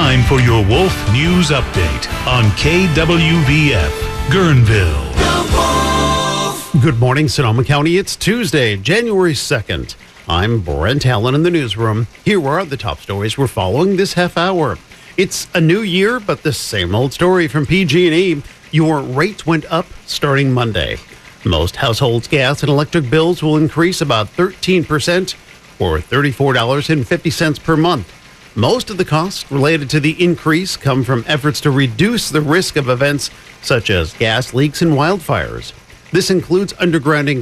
time for your Wolf News Update on KWVF, Guerneville. Good morning, Sonoma County. It's Tuesday, January 2nd. I'm Brent Allen in the newsroom. Here are the top stories we're following this half hour. It's a new year, but the same old story from PG&E. Your rates went up starting Monday. Most households' gas and electric bills will increase about 13%, or $34.50 per month. Most of the costs related to the increase come from efforts to reduce the risk of events such as gas leaks and wildfires. This includes undergrounding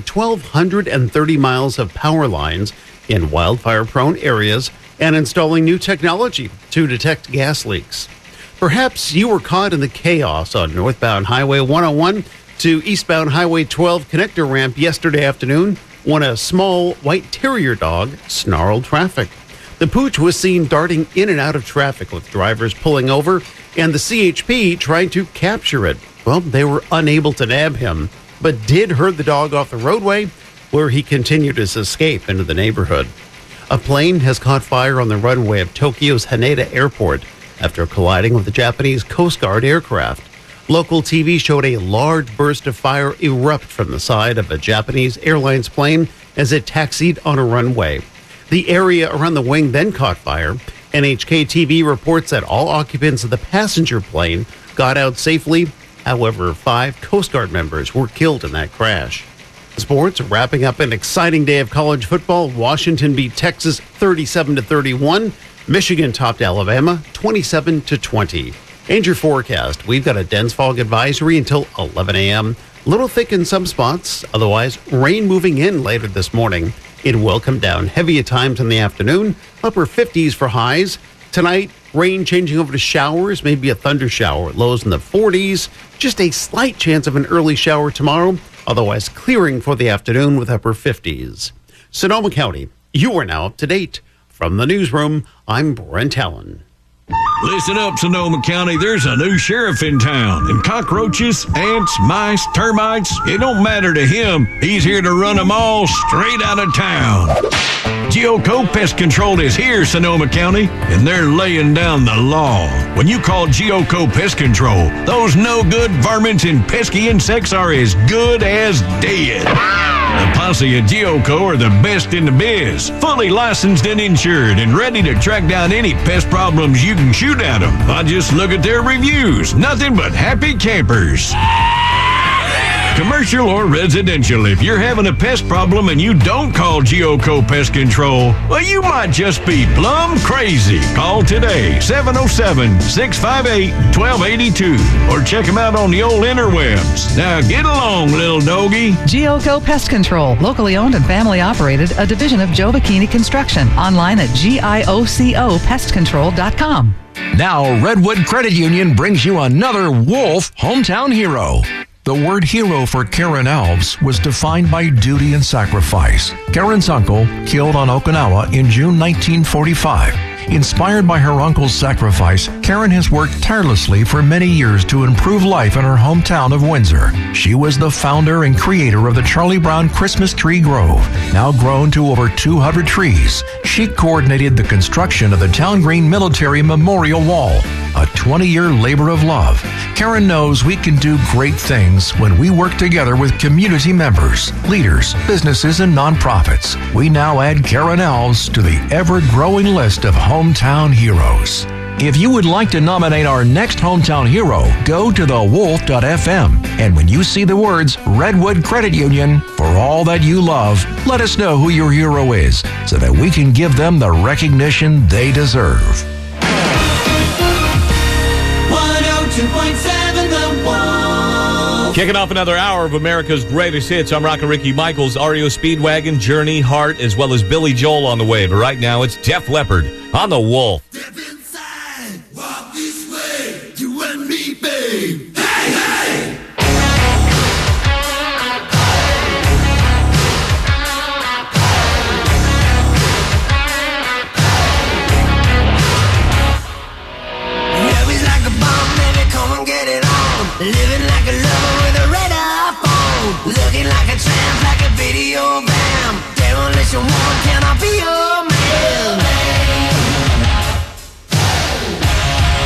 1,230 miles of power lines in wildfire-prone areas and installing new technology to detect gas leaks. Perhaps you were caught in the chaos on northbound Highway 101 to eastbound Highway 12 connector ramp yesterday afternoon when a small white terrier dog snarled traffic. The pooch was seen darting in and out of traffic with drivers pulling over and the CHP trying to capture it. Well, they were unable to nab him, but did herd the dog off the roadway where he continued his escape into the neighborhood. A plane has caught fire on the runway of Tokyo's Haneda Airport after colliding with a Japanese Coast Guard aircraft. Local TV showed a large burst of fire erupt from the side of a Japanese Airlines plane as it taxied on a runway. The area around the wing then caught fire. NHK TV reports that all occupants of the passenger plane got out safely. However, 5 Coast Guard members were killed in that crash. Sports wrapping up an exciting day of college football. Washington beat Texas 37-31. Michigan topped Alabama 27-20. And your forecast, we've got a dense fog advisory until 11 a.m. Little thick in some spots, otherwise rain moving in later this morning. It will come down heavy at times in the afternoon, upper 50s for highs. Tonight, rain changing over to showers, maybe a thunder shower, lows in the 40s. Just a slight chance of an early shower tomorrow, otherwise clearing for the afternoon with upper 50s. Sonoma County, you are now up to date. From the newsroom, I'm Brent Allen. Listen up, Sonoma County. There's a new sheriff in town. And cockroaches, ants, mice, termites, it don't matter to him. He's here to run them all straight out of town. Geoco Pest Control is here, Sonoma County, and they're laying down the law. When you call Geoco Pest Control, those no-good varmints and pesky insects are as good as dead. The posse at Geoco are the best in the biz, fully licensed and insured, and ready to track down any pest problems you can shoot at them. I just look at their reviews. Nothing but happy campers. Commercial or residential, if you're having a pest problem and you don't call Geoco Pest Control, well, you might just be plumb crazy. Call today, 707-658-1282, or check them out on the old interwebs. Now get along, little doggy. Geoco Pest Control, locally owned and family operated, a division of Joe Bikini Construction. Online at giocopestcontrol.com. Now, Redwood Credit Union brings you another Wolf hometown hero. The word hero for Karen Alves was defined by duty and sacrifice. Karen's uncle, killed on Okinawa in June 1945. Inspired by her uncle's sacrifice, Karen has worked tirelessly for many years to improve life in her hometown of Windsor. She was the founder and creator of the Charlie Brown Christmas Tree Grove, now grown to over 200 trees. She coordinated the construction of the Town Green Military Memorial Wall, a 20-year labor of love. Karen knows we can do great things when we work together with community members, leaders, businesses, and nonprofits. We now add Karen Alves to the ever-growing list of hometown heroes. If you would like to nominate our next hometown hero, go to thewolf.fm. And when you see the words Redwood Credit Union, for all that you love, let us know who your hero is so that we can give them the recognition they deserve. 102.7 The Wolf. Kicking off another hour of America's greatest hits. I'm rocking Ricky Michaels, REO Speedwagon, Journey, Heart, as well as Billy Joel on the way. But right now, it's Def Leppard on The Wolf. Step inside, walk this way, you and me, babe. Hey, hey! Living like a lover with a red iPhone. Looking like a tramp, like a video bam. Demolition woman, can I be your man?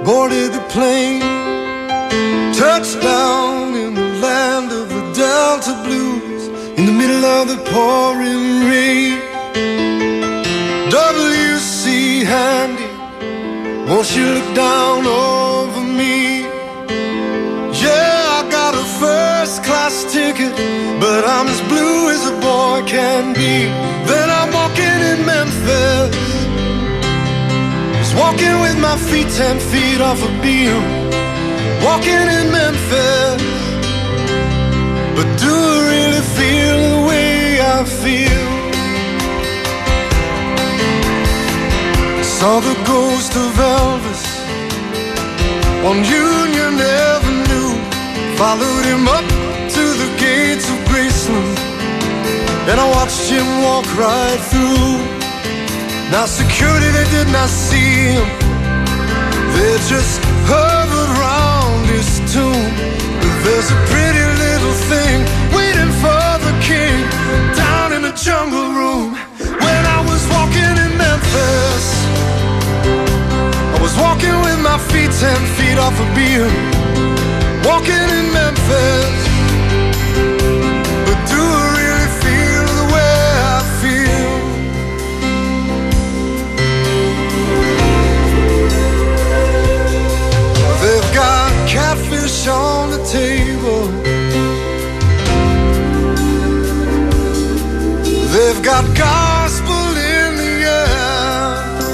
boarded the plane, touchdown in the land of the Delta Blues, in the middle of the pouring rain. W.C. Handy, won't you look down over me? Yeah, I got a first-class ticket, but I'm as blue as a boy can be. Then I'm walking in Memphis, just walking with my feet 10 feet off a beam. Walking in Memphis, but do I really feel the way I feel? Saw the ghost of Elvis on Union Avenue, followed him up to the gates of Graceland, and I watched him walk right through. Now security, they did not see him, they just hovered round his tomb. But there's a pretty little thing waiting for the king down in the jungle room. When I was walking in Memphis, I was walking with my feet 10 feet off a beam. Walking in Memphis, but do I really feel the way I feel? They've got catfish on the table, they've got gospel in the air,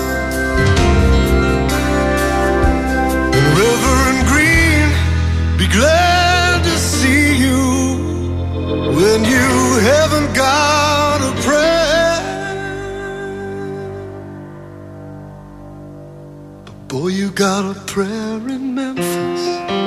Reverend Green, be glad to see you when you haven't got a prayer. But boy, you got a prayer in Memphis.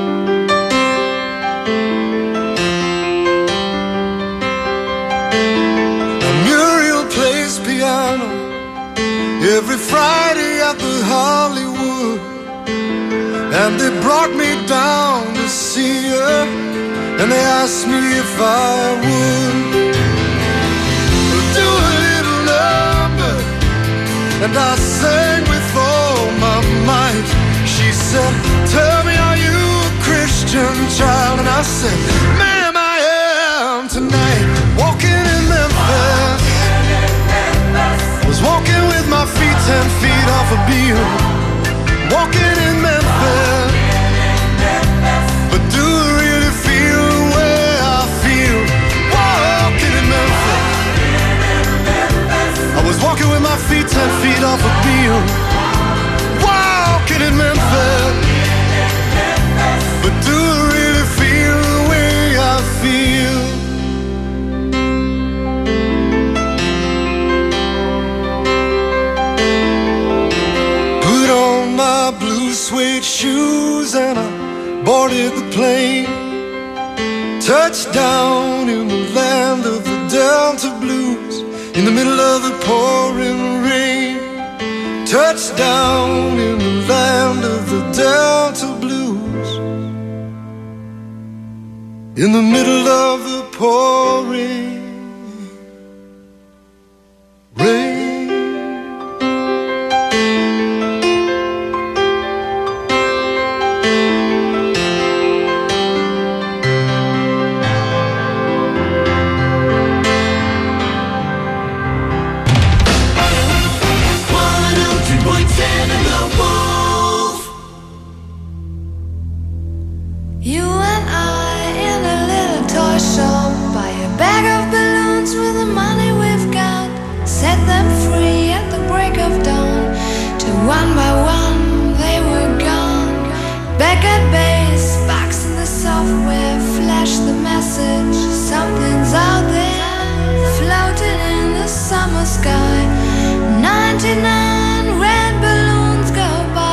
Muriel plays piano every Friday at the Hollywood, and they brought me down to see her, and they asked me if I would do a little number, and I sang with all my might. She said, tell me, are you a Christian child? And I said, ma'am, I am tonight. Walking in Memphis, was walking with my feet 10 feet off a beam. Walking in Memphis, but do I really feel the way I feel? Walking in Memphis, I was walking with my feet 10 feet off a beam. Walking in Memphis, but do I really feel the way I feel? Put on my blue suede shoes and I boarded the plane, touchdown in the land of the Delta Blues, in the middle of the pouring rain. Touchdown in the land of the Delta Blues, in the middle of the pouring rain. You and I in a little toy shop, buy a bag of balloons with the money we've got, set them free at the break of dawn, till one by one they were gone. Back at base, box in the software, flash the message, something's out there, floating in the summer sky. 99 red balloons go by.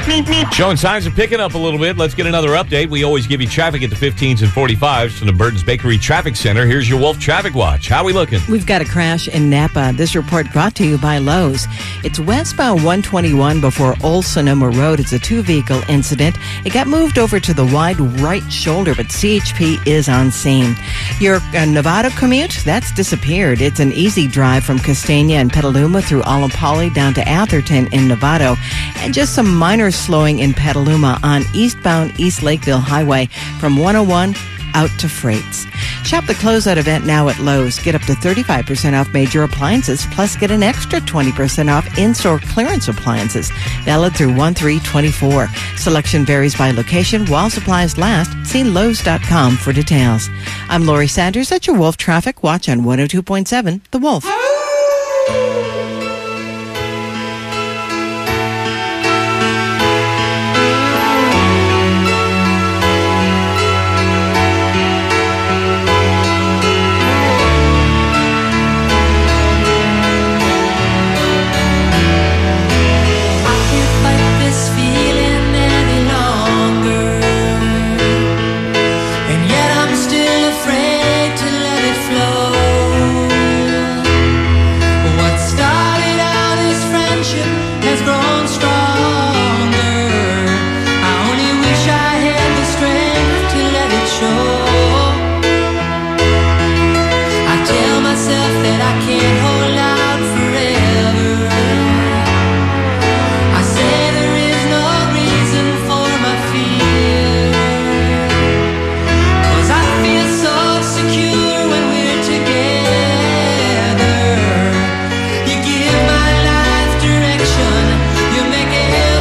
Showing signs of picking up a little bit. Let's get another update. We always give you traffic at the 15s and 45s from the Burton's Bakery Traffic Center. Here's your Wolf Traffic Watch. How are we looking? We've got a crash in Napa. This report brought to you by Lowe's. It's westbound 121 before Old Sonoma Road. It's a two-vehicle incident. It got moved over to the wide right shoulder, but CHP is on scene. Your Novato commute, that's disappeared. It's an easy drive from Castaigne and Petaluma through Olapolli down to Atherton in Novato. And just some minor slowing in Petaluma on eastbound East Lakeville Highway from 101 out to Freights. Shop the closeout event now at Lowe's. Get up to 35% off major appliances, plus get an extra 20% off in-store clearance appliances. Valid through 1/3/24. Selection varies by location. While supplies last, see Lowe's.com for details. I'm Lori Sanders at your Wolf Traffic Watch on 102.7 The Wolf. You make it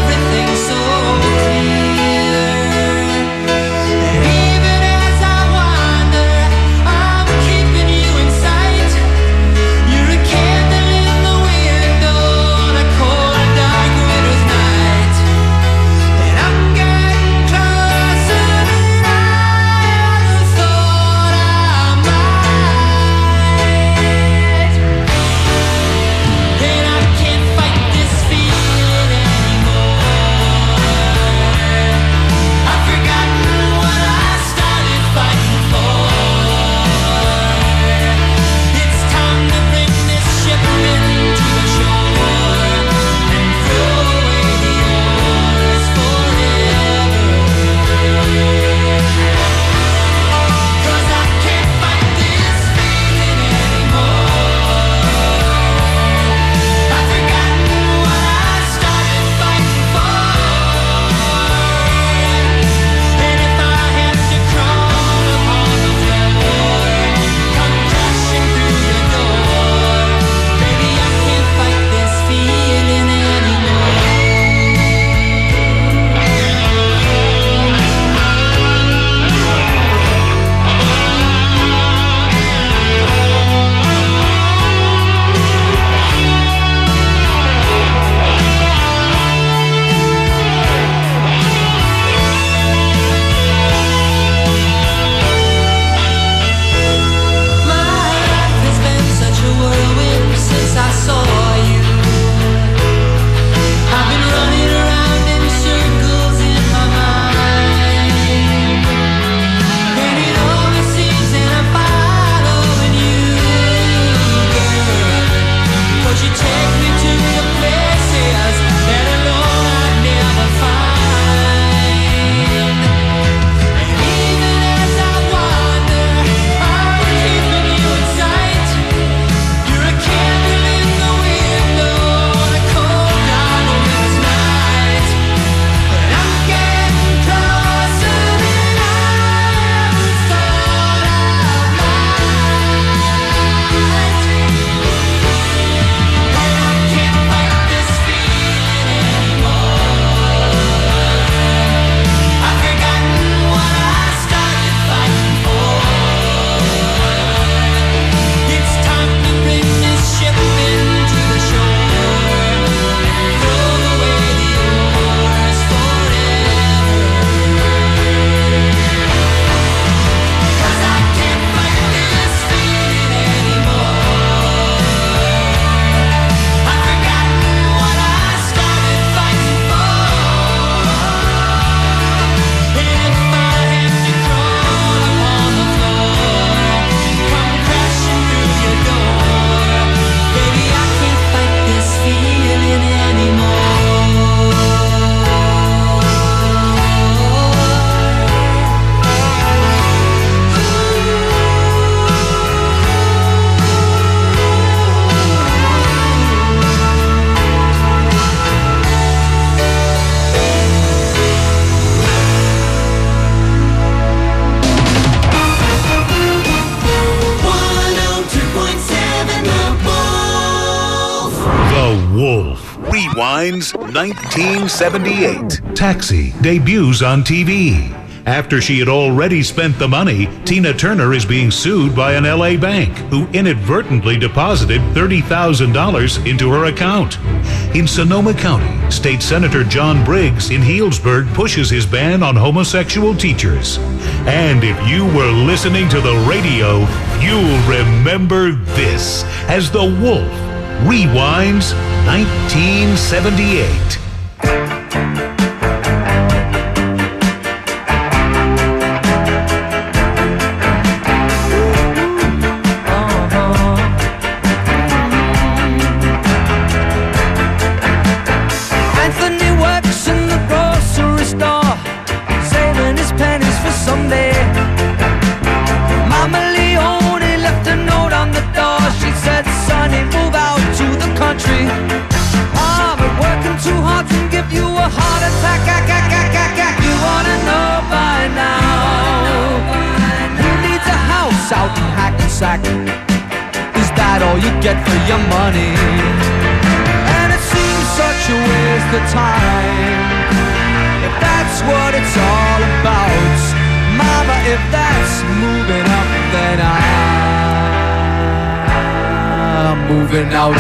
Rewinds 1978. Taxi debuts on TV. After she had already spent the money, Tina Turner is being sued by an LA bank who inadvertently deposited $30,000 into her account. In Sonoma County, State Senator John Briggs in Healdsburg pushes his ban on homosexual teachers. And if you were listening to the radio, you'll remember this as The Wolf rewinds 1978. Out in Hackensack. Is that all you get for your money? And it seems such a waste of time. If that's what it's all about, Mama, if that's moving up, then I'm moving out.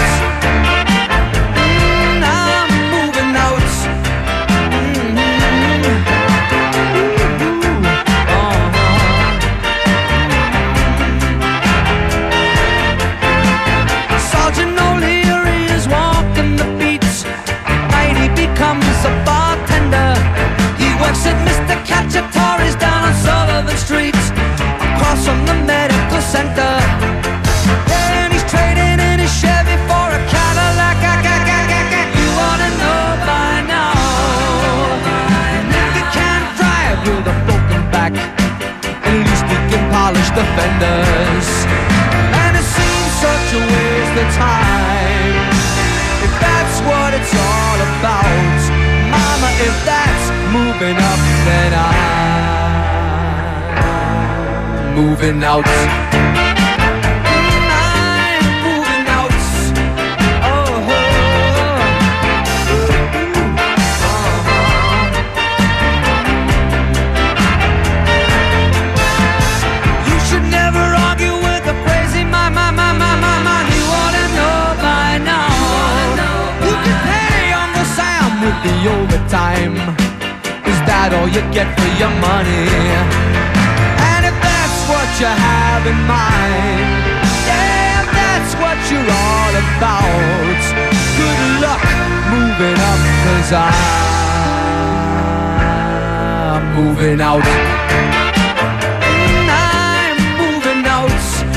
From the medical center, and he's trading in his Chevy for a Cadillac. You ought to know by now. If he can't drive with a broken back, at least he can polish the fenders. And it seems such a waste of time. If that's what it's all about, Mama, if that's moving up, then I'm moving out. I'm moving out. Oh, you should never argue with a crazy man. You ought to know by now. You can pay Uncle Sam with the overtime. Is that all you get for your money? What you have in mind, yeah, that's what you're all about. Good luck moving up, 'cause I'm moving out. I'm moving out.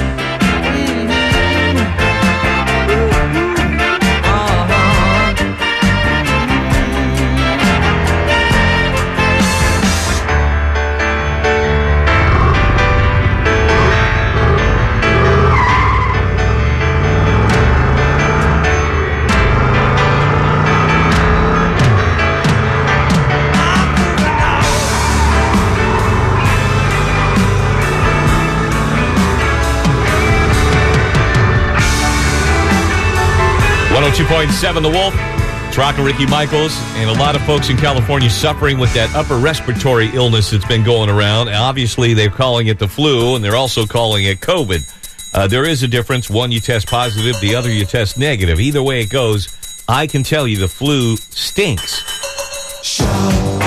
.7 The Wolf. It's Rockin' Ricky Michaels, and a lot of folks in California suffering with that upper respiratory illness that's been going around. Obviously, they're calling it the flu, and they're also calling it COVID. There is a difference. One, you test positive. The other, you test negative. Either way it goes, I can tell you the flu stinks. Show.